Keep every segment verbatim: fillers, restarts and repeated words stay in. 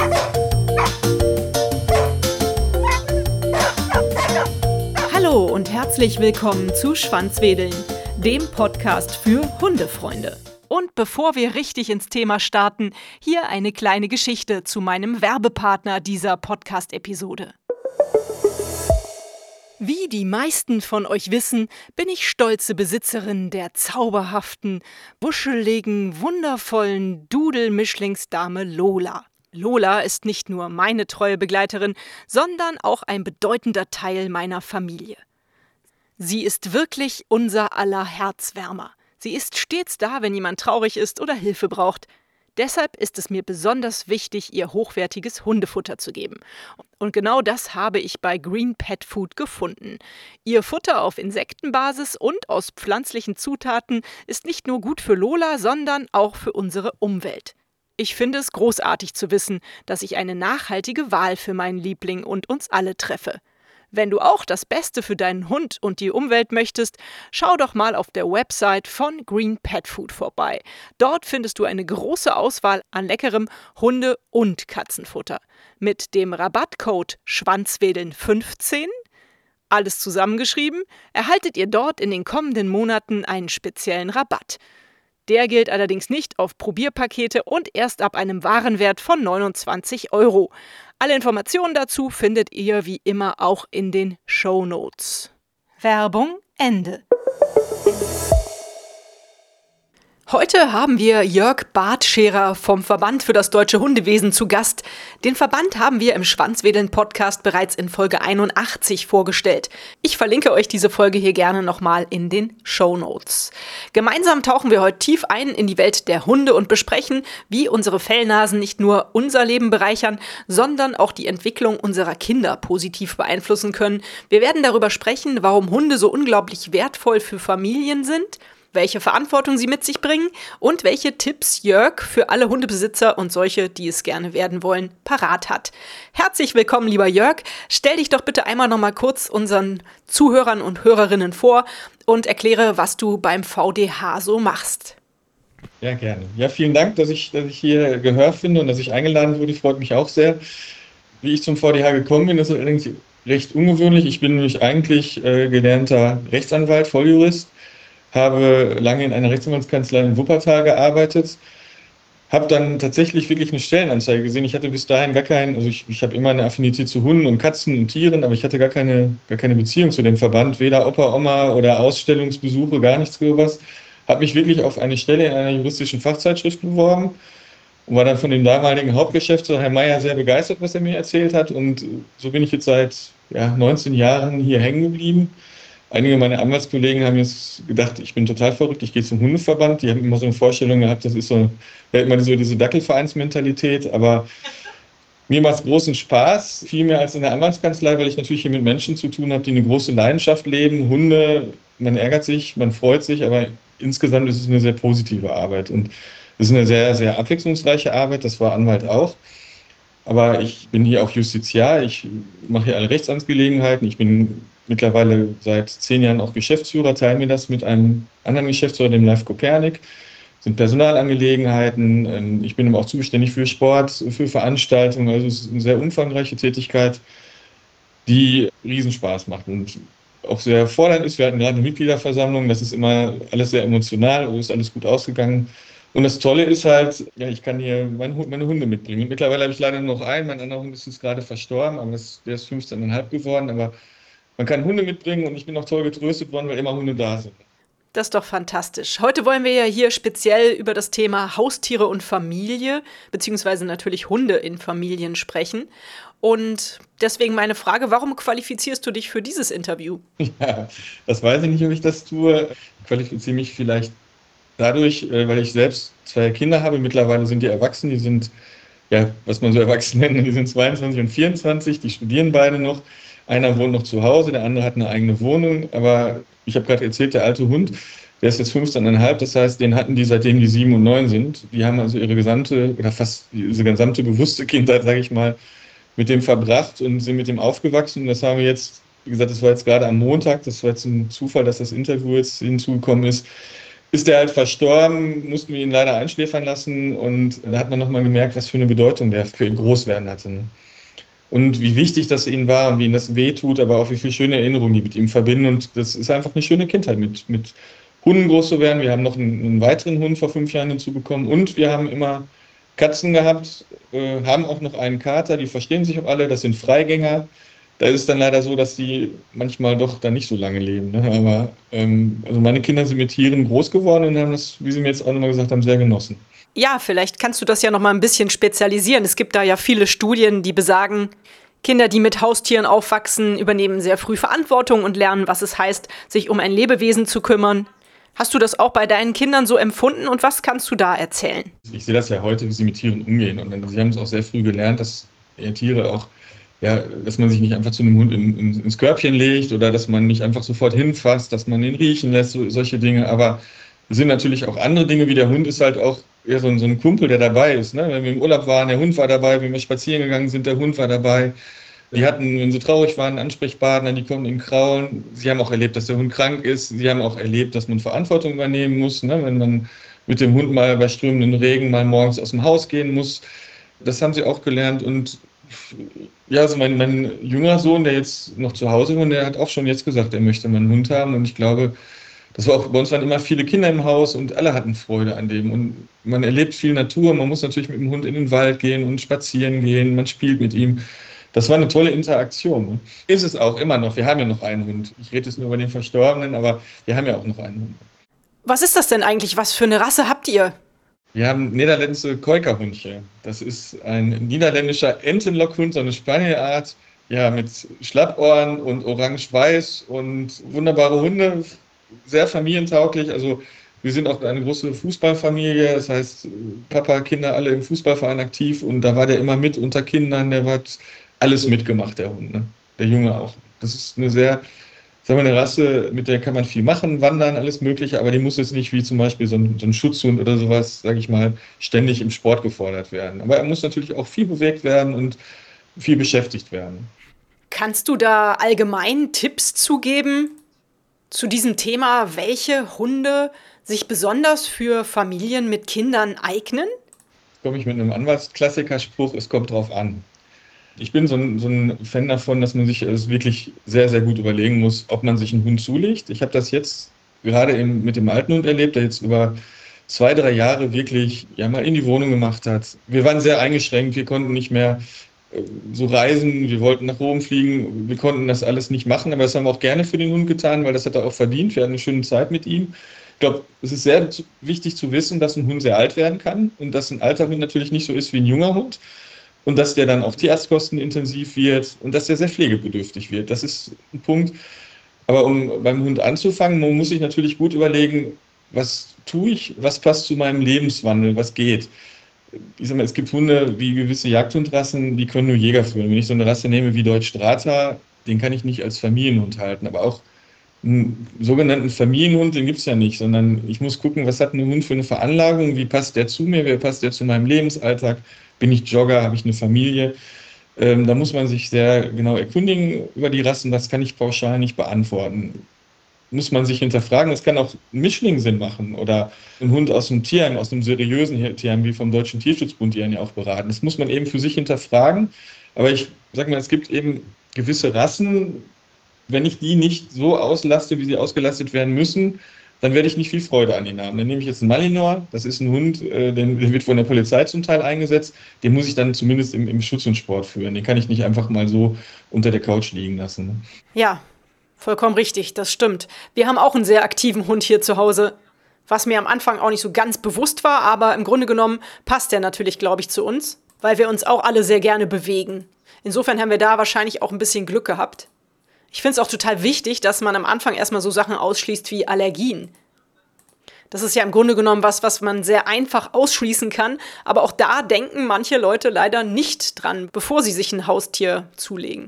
Hallo und herzlich willkommen zu Schwanzwedeln, dem Podcast für Hundefreunde. Und bevor wir richtig ins Thema starten, hier eine kleine Geschichte zu meinem Werbepartner dieser Podcast-Episode. Wie die meisten von euch wissen, bin ich stolze Besitzerin der zauberhaften, wuscheligen, wundervollen Dudel-Mischlingsdame Lola. Lola ist nicht nur meine treue Begleiterin, sondern auch ein bedeutender Teil meiner Familie. Sie ist wirklich unser aller Herzwärmer. Sie ist stets da, wenn jemand traurig ist oder Hilfe braucht. Deshalb ist es mir besonders wichtig, ihr hochwertiges Hundefutter zu geben. Und genau das habe ich bei Green Pet Food gefunden. Ihr Futter auf Insektenbasis und aus pflanzlichen Zutaten ist nicht nur gut für Lola, sondern auch für unsere Umwelt. Ich finde es großartig zu wissen, dass ich eine nachhaltige Wahl für meinen Liebling und uns alle treffe. Wenn du auch das Beste für deinen Hund und die Umwelt möchtest, schau doch mal auf der Website von Green Pet Food vorbei. Dort findest du eine große Auswahl an leckerem Hunde- und Katzenfutter. Mit dem Rabattcode Schwanzwedeln fünfzehn, alles zusammengeschrieben, erhaltet ihr dort in den kommenden Monaten einen speziellen Rabatt. Der gilt allerdings nicht auf Probierpakete und erst ab einem Warenwert von neunundzwanzig Euro. Alle Informationen dazu findet ihr wie immer auch in den Shownotes. Werbung Ende. Heute haben wir Jörg Bartscherer vom Verband für das deutsche Hundewesen zu Gast. Den Verband haben wir im Schwanzwedeln-Podcast bereits in Folge einundachtzig vorgestellt. Ich verlinke euch diese Folge hier gerne nochmal in den Shownotes. Gemeinsam tauchen wir heute tief ein in die Welt der Hunde und besprechen, wie unsere Fellnasen nicht nur unser Leben bereichern, sondern auch die Entwicklung unserer Kinder positiv beeinflussen können. Wir werden darüber sprechen, warum Hunde so unglaublich wertvoll für Familien sind, welche Verantwortung sie mit sich bringen und welche Tipps Jörg für alle Hundebesitzer und solche, die es gerne werden wollen, parat hat. Herzlich willkommen, lieber Jörg. Stell dich doch bitte einmal noch mal kurz unseren Zuhörern und Hörerinnen vor und erkläre, was du beim V D H so machst. Ja, gerne. Ja, vielen Dank, dass ich, dass ich hier Gehör finde und dass ich eingeladen wurde. Freut mich auch sehr. Wie ich zum V D H gekommen bin, ist allerdings recht ungewöhnlich. Ich bin nämlich eigentlich äh, gelernter Rechtsanwalt, Volljurist. Habe lange in einer Rechtsanwaltskanzlei in Wuppertal gearbeitet, habe dann tatsächlich wirklich eine Stellenanzeige gesehen. Ich hatte bis dahin gar keinen, also ich, ich habe immer eine Affinität zu Hunden und Katzen und Tieren, aber ich hatte gar keine, gar keine Beziehung zu dem Verband, weder Opa, Oma oder Ausstellungsbesuche, gar nichts sowas. Habe mich wirklich auf eine Stelle in einer juristischen Fachzeitschrift beworben und war dann von dem damaligen Hauptgeschäftsführer, Herr Meier, sehr begeistert, was er mir erzählt hat. Und so bin ich jetzt seit ja, neunzehn Jahren hier hängen geblieben. Einige meiner Anwaltskollegen haben jetzt gedacht, ich bin total verrückt, ich gehe zum Hundeverband. Die haben immer so eine Vorstellung gehabt, das ist so, ja, immer so diese Dackelvereinsmentalität. Aber mir macht es großen Spaß, viel mehr als in der Anwaltskanzlei, weil ich natürlich hier mit Menschen zu tun habe, die eine große Leidenschaft leben. Hunde, man ärgert sich, man freut sich, aber insgesamt ist es eine sehr positive Arbeit. Und es ist eine sehr, sehr abwechslungsreiche Arbeit, das war Anwalt auch. Aber ich bin hier auch Justiziar, ich mache hier alle Rechtsamtsgelegenheiten, ich bin mittlerweile seit zehn Jahren auch Geschäftsführer, teilen wir das mit einem anderen Geschäftsführer, dem Live Kopernik, sind Personalangelegenheiten. Ich bin aber auch zuständig für Sport, für Veranstaltungen. Also es ist eine sehr umfangreiche Tätigkeit, die Riesenspaß macht und auch sehr fordernd ist. Wir hatten gerade eine Mitgliederversammlung, das ist immer alles sehr emotional, ist alles gut ausgegangen. Und das Tolle ist halt, ja, ich kann hier meine, meine Hunde mitbringen. Mittlerweile habe ich leider nur noch einen, mein anderer Hund ist jetzt gerade verstorben, aber das, der ist fünfzehn Komma fünf geworden, aber man kann Hunde mitbringen und ich bin auch toll getröstet worden, weil immer Hunde da sind. Das ist doch fantastisch. Heute wollen wir ja hier speziell über das Thema Haustiere und Familie, beziehungsweise natürlich Hunde in Familien sprechen. Und deswegen meine Frage, warum qualifizierst du dich für dieses Interview? Ja, das weiß ich nicht, ob ich das tue. Ich qualifiziere mich vielleicht dadurch, weil ich selbst zwei Kinder habe. Mittlerweile sind die erwachsen, die sind, ja, was man so erwachsen nennt, die sind zweiundzwanzig und vierundzwanzig, die studieren beide noch. Einer wohnt noch zu Hause, der andere hat eine eigene Wohnung, aber ich habe gerade erzählt, der alte Hund, der ist jetzt fünfzehn Komma fünf, das heißt, den hatten die seitdem die sieben und neun sind. Die haben also ihre gesamte, oder fast diese gesamte bewusste Kindheit, sage ich mal, mit dem verbracht und sind mit dem aufgewachsen. Und das haben wir jetzt, wie gesagt, das war jetzt gerade am Montag, das war jetzt ein Zufall, dass das Interview jetzt hinzugekommen ist. ist der halt verstorben, mussten wir ihn leider einschläfern lassen und da hat man nochmal gemerkt, was für eine Bedeutung der für ihn Großwerden hatte. Ne? Und wie wichtig das ihm war und wie ihm das wehtut, aber auch wie viele schöne Erinnerungen die mit ihm verbinden. Und das ist einfach eine schöne Kindheit, mit, mit Hunden groß zu werden. Wir haben noch einen, einen weiteren Hund vor fünf Jahren hinzubekommen und wir haben immer Katzen gehabt, äh, haben auch noch einen Kater, die verstehen sich auch alle, das sind Freigänger. Da ist es dann leider so, dass die manchmal doch dann nicht so lange leben. Ne? Aber ähm, also meine Kinder sind mit Tieren groß geworden und haben das, wie sie mir jetzt auch nochmal gesagt haben, sehr genossen. Ja, vielleicht kannst du das ja noch mal ein bisschen spezialisieren. Es gibt da ja viele Studien, die besagen, Kinder, die mit Haustieren aufwachsen, übernehmen sehr früh Verantwortung und lernen, was es heißt, sich um ein Lebewesen zu kümmern. Hast du das auch bei deinen Kindern so empfunden und was kannst du da erzählen? Ich sehe das ja heute, wie sie mit Tieren umgehen. Und sie haben es auch sehr früh gelernt, dass Tiere auch, ja, dass man sich nicht einfach zu einem Hund in, in, ins Körbchen legt oder dass man nicht einfach sofort hinfasst, dass man ihn riechen lässt, so, solche Dinge. Aber es sind natürlich auch andere Dinge, wie der Hund ist halt auch eher so ein, so ein Kumpel, der dabei ist. Ne? Wenn wir im Urlaub waren, der Hund war dabei, wenn wir spazieren gegangen sind, der Hund war dabei. Die hatten, wenn sie traurig waren, einen Ansprechpartner, die konnten ihn kraulen. Sie haben auch erlebt, dass der Hund krank ist. Sie haben auch erlebt, dass man Verantwortung übernehmen muss, ne? Wenn man mit dem Hund mal bei strömenden Regen mal morgens aus dem Haus gehen muss. Das haben sie auch gelernt. Und ja, also mein, mein jüngerer Sohn, der jetzt noch zu Hause wohnt, der hat auch schon jetzt gesagt, er möchte mal einen Hund haben. Und ich glaube, das war auch, bei uns waren immer viele Kinder im Haus und alle hatten Freude an dem. Und man erlebt viel Natur. Man muss natürlich mit dem Hund in den Wald gehen und spazieren gehen. Man spielt mit ihm. Das war eine tolle Interaktion. Ist es auch immer noch. Wir haben ja noch einen Hund. Ich rede jetzt nur über den Verstorbenen, aber wir haben ja auch noch einen Hund. Was ist das denn eigentlich? Was für eine Rasse habt ihr? Wir haben niederländische Keukerhundchen. Das ist ein niederländischer Entenlockhund, so eine Spanielart, ja, mit Schlappohren und orange-weiß und wunderbare Hunde, sehr familientauglich. Also wir sind auch eine große Fußballfamilie, das heißt Papa, Kinder, alle im Fußballverein aktiv und da war der immer mit unter Kindern, der hat alles mitgemacht, der Hund, ne? Der Junge auch. Das ist eine sehr, sagen wir, eine Rasse, mit der kann man viel machen, wandern, alles Mögliche, aber die muss jetzt nicht wie zum Beispiel so ein, so ein Schutzhund oder sowas, sage ich mal, ständig im Sport gefordert werden. Aber er muss natürlich auch viel bewegt werden und viel beschäftigt werden. Kannst du da allgemein Tipps zugeben zu diesem Thema, welche Hunde sich besonders für Familien mit Kindern eignen? Jetzt komme ich mit einem Anwaltsklassikerspruch, es kommt drauf an. Ich bin so ein, so ein Fan davon, dass man sich es wirklich sehr, sehr gut überlegen muss, ob man sich einen Hund zulegt. Ich habe das jetzt gerade eben mit dem alten Hund erlebt, der jetzt über zwei, drei Jahre wirklich ja mal in die Wohnung gemacht hat. Wir waren sehr eingeschränkt, wir konnten nicht mehr äh, so reisen, wir wollten nach Rom fliegen, wir konnten das alles nicht machen, aber das haben wir auch gerne für den Hund getan, weil das hat er auch verdient. Wir hatten eine schöne Zeit mit ihm. Ich glaube, es ist sehr wichtig zu wissen, dass ein Hund sehr alt werden kann und dass ein alter Hund natürlich nicht so ist wie ein junger Hund. Und dass der dann auf Tierarztkosten intensiv wird und dass der sehr pflegebedürftig wird. Das ist ein Punkt. Aber um beim Hund anzufangen, man muss sich natürlich gut überlegen, was tue ich, was passt zu meinem Lebenswandel, was geht. Ich sag mal, es gibt Hunde wie gewisse Jagdhundrassen, die können nur Jäger führen. Wenn ich so eine Rasse nehme wie Deutsch Strata, den kann ich nicht als Familienhund halten. Aber auch einen sogenannten Familienhund, den gibt es ja nicht, sondern ich muss gucken, was hat ein Hund für eine Veranlagung, wie passt der zu mir, wie passt der zu meinem Lebensalltag. Bin ich Jogger, habe ich eine Familie? Ähm, da muss man sich sehr genau erkundigen über die Rassen. Das kann ich pauschal nicht beantworten. Muss man sich hinterfragen. Das kann auch ein Mischling Sinn machen oder ein Hund aus einem Tierheim, aus einem seriösen Tierheim wie vom Deutschen Tierschutzbund, die einen ja auch beraten. Das muss man eben für sich hinterfragen. Aber ich sage mal, es gibt eben gewisse Rassen, wenn ich die nicht so auslaste, wie sie ausgelastet werden müssen, dann werde ich nicht viel Freude an ihnen haben. Dann nehme ich jetzt einen Malinois, das ist ein Hund, äh, der wird von der Polizei zum Teil eingesetzt, den muss ich dann zumindest im, im Schutz und Sport führen. Den kann ich nicht einfach mal so unter der Couch liegen lassen. Ja, vollkommen richtig, das stimmt. Wir haben auch einen sehr aktiven Hund hier zu Hause, was mir am Anfang auch nicht so ganz bewusst war, aber im Grunde genommen passt der natürlich, glaube ich, zu uns, weil wir uns auch alle sehr gerne bewegen. Insofern haben wir da wahrscheinlich auch ein bisschen Glück gehabt. Ich finde es auch total wichtig, dass man am Anfang erstmal so Sachen ausschließt wie Allergien. Das ist ja im Grunde genommen was, was man sehr einfach ausschließen kann. Aber auch da denken manche Leute leider nicht dran, bevor sie sich ein Haustier zulegen.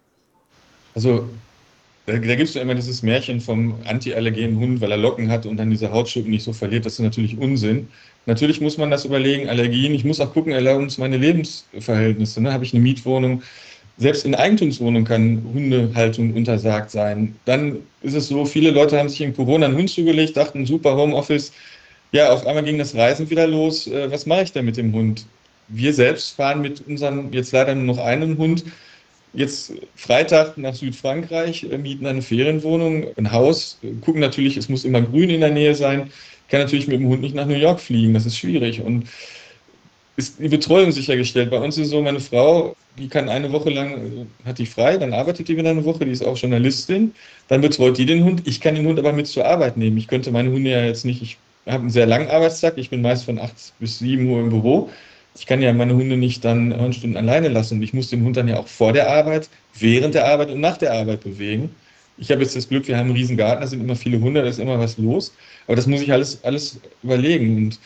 Also da, da gibt es ja immer dieses Märchen vom antiallergenen Hund, weil er Locken hat und dann diese Hautschuppen nicht so verliert. Das ist natürlich Unsinn. Natürlich muss man das überlegen, Allergien. Ich muss auch gucken, erlauben es meine Lebensverhältnisse. Ne? Habe ich eine Mietwohnung? Selbst in Eigentumswohnungen kann Hundehaltung untersagt sein. Dann ist es so, viele Leute haben sich in Corona einen Hund zugelegt, dachten, super Homeoffice. Ja, auf einmal ging das Reisen wieder los. Äh, Was mache ich denn mit dem Hund? Wir selbst fahren mit unserem, jetzt leider nur noch einem Hund, jetzt Freitag nach Südfrankreich, äh, mieten eine Ferienwohnung, ein Haus, äh, gucken natürlich, es muss immer grün in der Nähe sein. Ich kann natürlich mit dem Hund nicht nach New York fliegen, das ist schwierig. Und ist die Betreuung sichergestellt. Bei uns ist es so, meine Frau, die kann eine Woche lang, äh, hat die frei, dann arbeitet die wieder eine Woche, die ist auch Journalistin, dann betreut die den Hund. Ich kann den Hund aber mit zur Arbeit nehmen. Ich könnte meine Hunde ja jetzt nicht, ich habe einen sehr langen Arbeitstag, ich bin meist von acht bis sieben Uhr im Büro. Ich kann ja meine Hunde nicht dann neun Stunden alleine lassen. Ich muss den Hund dann ja auch vor der Arbeit, während der Arbeit und nach der Arbeit bewegen. Ich habe jetzt das Glück, wir haben einen riesen Garten, da sind immer viele Hunde, da ist immer was los. Aber das muss ich alles, alles überlegen. Und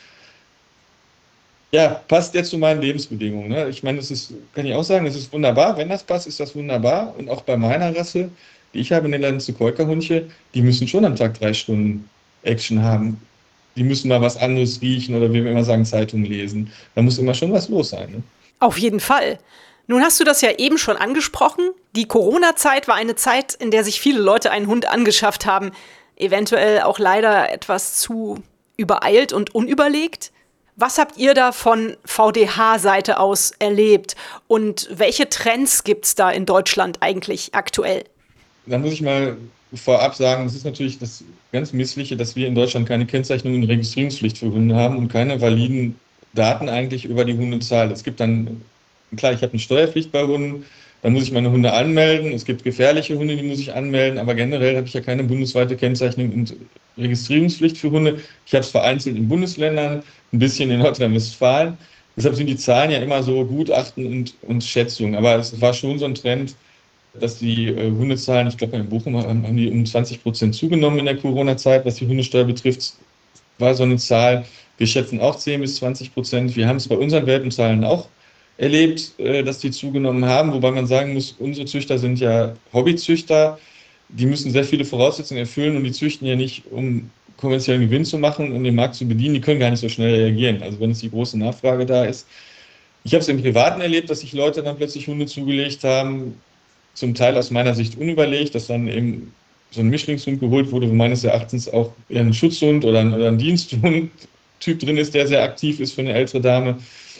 ja, passt jetzt zu meinen Lebensbedingungen. Ne? Ich meine, das ist, kann ich auch sagen, das ist wunderbar. Wenn das passt, ist das wunderbar. Und auch bei meiner Rasse, die ich habe, Niederländische Keukerhundche, die müssen schon am Tag drei Stunden Action haben. Die müssen mal was anderes riechen oder wie wir immer sagen, Zeitung lesen. Da muss immer schon was los sein. Ne? Auf jeden Fall. Nun hast du das ja eben schon angesprochen. Die Corona-Zeit war eine Zeit, in der sich viele Leute einen Hund angeschafft haben. Eventuell auch leider etwas zu übereilt und unüberlegt. Was habt ihr da von V D H-Seite aus erlebt? Und welche Trends gibt es da in Deutschland eigentlich aktuell? Da muss ich mal vorab sagen, es ist natürlich das ganz Missliche, dass wir in Deutschland keine Kennzeichnung und Registrierungspflicht für Hunde haben und keine validen Daten eigentlich über die Hundezahl. Es gibt dann, klar, ich habe eine Steuerpflicht bei Hunden, dann muss ich meine Hunde anmelden. Es gibt gefährliche Hunde, die muss ich anmelden, aber generell habe ich ja keine bundesweite Kennzeichnung und Registrierungspflicht für Hunde. Ich habe es vereinzelt in Bundesländern, ein bisschen in Nordrhein-Westfalen. Deshalb sind die Zahlen ja immer so Gutachten und, und Schätzungen. Aber es war schon so ein Trend, dass die äh, Hundezahlen, ich glaube, in Bochum haben, haben die um zwanzig Prozent zugenommen in der Corona-Zeit, was die Hundesteuer betrifft, war so eine Zahl. Wir schätzen auch zehn bis zwanzig Prozent. Wir haben es bei unseren Welpenzahlen auch erlebt, äh, dass die zugenommen haben, wobei man sagen muss, unsere Züchter sind ja Hobbyzüchter, die müssen sehr viele Voraussetzungen erfüllen und die züchten ja nicht, um kommerziellen Gewinn zu machen, um den Markt zu bedienen, die können gar nicht so schnell reagieren. Also wenn es die große Nachfrage da ist. Ich habe es im Privaten erlebt, dass sich Leute dann plötzlich Hunde zugelegt haben, zum Teil aus meiner Sicht unüberlegt, dass dann eben so ein Mischlingshund geholt wurde, wo meines Erachtens auch eher ein Schutzhund oder ein, oder ein Diensthund-Typ drin ist, der sehr aktiv ist für eine ältere Dame.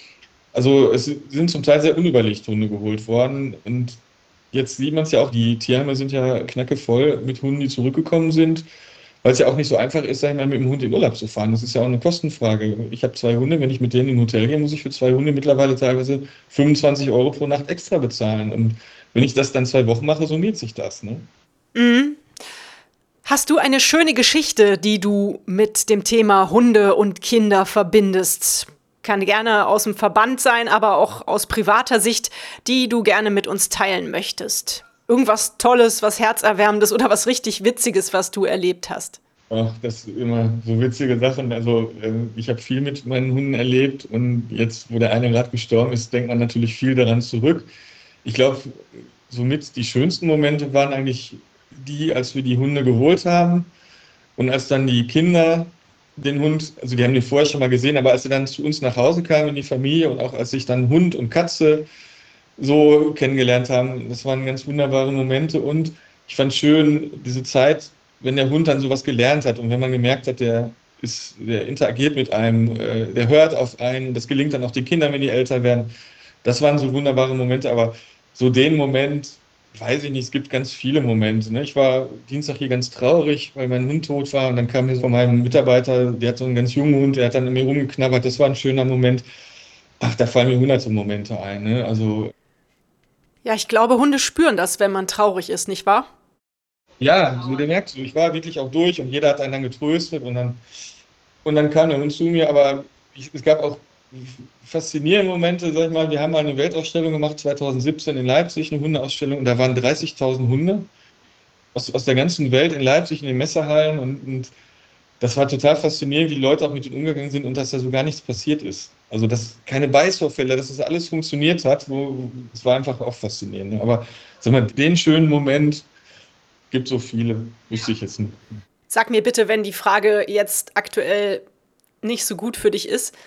Also es sind zum Teil sehr unüberlegt Hunde geholt worden und jetzt sieht man es ja auch, die Tierheime sind ja knackevoll mit Hunden, die zurückgekommen sind, weil es ja auch nicht so einfach ist, sag ich mal, mit dem Hund in Urlaub zu fahren. Das ist ja auch eine Kostenfrage. Ich habe zwei Hunde, wenn ich mit denen in ein Hotel gehe, muss ich für zwei Hunde mittlerweile teilweise fünfundzwanzig Euro pro Nacht extra bezahlen. Und wenn ich das dann zwei Wochen mache, summiert sich das. Ne? Mhm. Hast du eine schöne Geschichte, die du mit dem Thema Hunde und Kinder verbindest? Kann gerne aus dem Verband sein, aber auch aus privater Sicht, die du gerne mit uns teilen möchtest. Irgendwas Tolles, was Herzerwärmendes oder was richtig Witziges, was du erlebt hast. Ach, das sind immer so witzige Sachen. Also äh, ich habe viel mit meinen Hunden erlebt und jetzt, wo der eine gerade gestorben ist, denkt man natürlich viel daran zurück. Ich glaube, somit die schönsten Momente waren eigentlich die, als wir die Hunde geholt haben und als dann die Kinder den Hund, also die haben den vorher schon mal gesehen, aber als sie dann zu uns nach Hause kamen in die Familie und auch als sich dann Hund und Katze so kennengelernt haben, das waren ganz wunderbare Momente und ich fand schön diese Zeit, wenn der Hund dann sowas gelernt hat und wenn man gemerkt hat, der ist, der interagiert mit einem, äh, der hört auf einen, das gelingt dann auch den Kindern, wenn die älter werden. Das waren so wunderbare Momente, aber so den Moment, weiß ich nicht, es gibt ganz viele Momente. Ne? Ich war Dienstag hier ganz traurig, weil mein Hund tot war und dann kam mir von meinem Mitarbeiter, der hat so einen ganz jungen Hund, der hat dann an mir rumgeknabbert, das war ein schöner Moment. Ach, da fallen mir hunderte Momente ein. Ne? Also Ja, ich glaube, Hunde spüren das, wenn man traurig ist, nicht wahr? ja, so der merkt, so, ich war wirklich auch durch und jeder hat einen dann getröstet und dann, und dann kam der Hund zu mir, aber ich, es gab auch faszinierende Momente, sag ich mal, wir haben mal eine Weltausstellung gemacht, zwanzig siebzehn in Leipzig, eine Hundeausstellung und da waren dreißigtausend Hunde aus, aus der ganzen Welt in Leipzig in den Messehallen und, und das war total faszinierend, wie die Leute auch mit denen umgegangen sind und dass da so gar nichts passiert ist. Also dass keine Beißvorfälle, dass das alles funktioniert hat, wo, das war einfach auch faszinierend. Ne? Aber sag mal, den schönen Moment gibt so viele, wüsste ich jetzt nicht. Sag mir bitte, wenn die Frage jetzt aktuell nicht so gut für dich ist,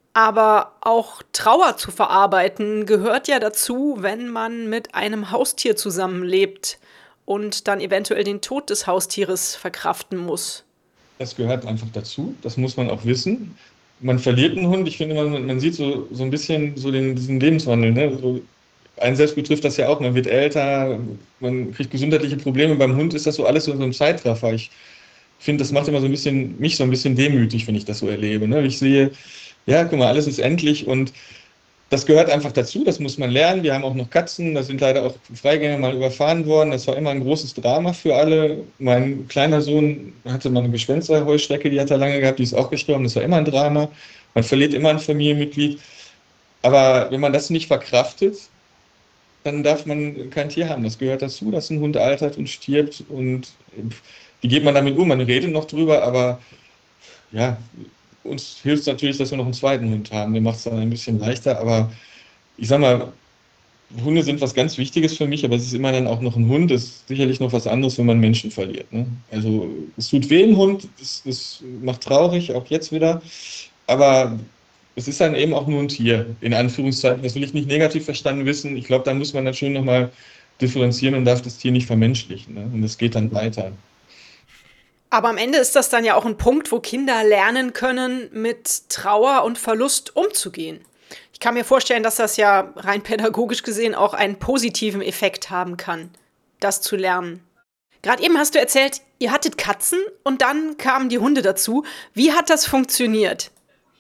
Aber auch Trauer zu verarbeiten gehört ja dazu, wenn man mit einem Haustier zusammenlebt und dann eventuell den Tod des Haustieres verkraften muss. Das gehört einfach dazu, das muss man auch wissen. Man verliert einen Hund, ich finde, man, man sieht so, so ein bisschen so den, diesen Lebenswandel. Ne? So, einen selbst betrifft das ja auch, man wird älter, man kriegt gesundheitliche Probleme. Beim Hund ist das so alles so in so einem Zeitraffer. Ich finde, das macht immer so ein bisschen, mich so ein bisschen demütig, wenn ich das so erlebe. Ne? Ich sehe, ja, guck mal, alles ist endlich und das gehört einfach dazu, das muss man lernen. Wir haben auch noch Katzen, da sind leider auch Freigänger mal überfahren worden. Das war immer ein großes Drama für alle. Mein kleiner Sohn hatte mal eine Gespensterheuschrecke, die hat er lange gehabt, die ist auch gestorben. Das war immer ein Drama. Man verliert immer ein Familienmitglied. Aber wenn man das nicht verkraftet, dann darf man kein Tier haben. Das gehört dazu, dass ein Hund altert und stirbt und wie geht man damit um? Man redet noch drüber, aber ja, uns hilft es natürlich, dass wir noch einen zweiten Hund haben. Der macht es dann ein bisschen leichter, aber ich sag mal, Hunde sind was ganz Wichtiges für mich, aber es ist immer dann auch noch ein Hund. Es ist sicherlich noch was anderes, wenn man Menschen verliert. Ne? Also es tut weh, ein Hund, es, es macht traurig, auch jetzt wieder, aber es ist dann eben auch nur ein Tier, in Anführungszeichen. Das will ich nicht negativ verstanden wissen. Ich glaube, da muss man dann schon nochmal differenzieren und darf das Tier nicht vermenschlichen. Ne? Und es geht dann weiter. Aber am Ende ist das dann ja auch ein Punkt, wo Kinder lernen können, mit Trauer und Verlust umzugehen. Ich kann mir vorstellen, dass das ja rein pädagogisch gesehen auch einen positiven Effekt haben kann, das zu lernen. Gerade eben hast du erzählt, ihr hattet Katzen und dann kamen die Hunde dazu. Wie hat das funktioniert?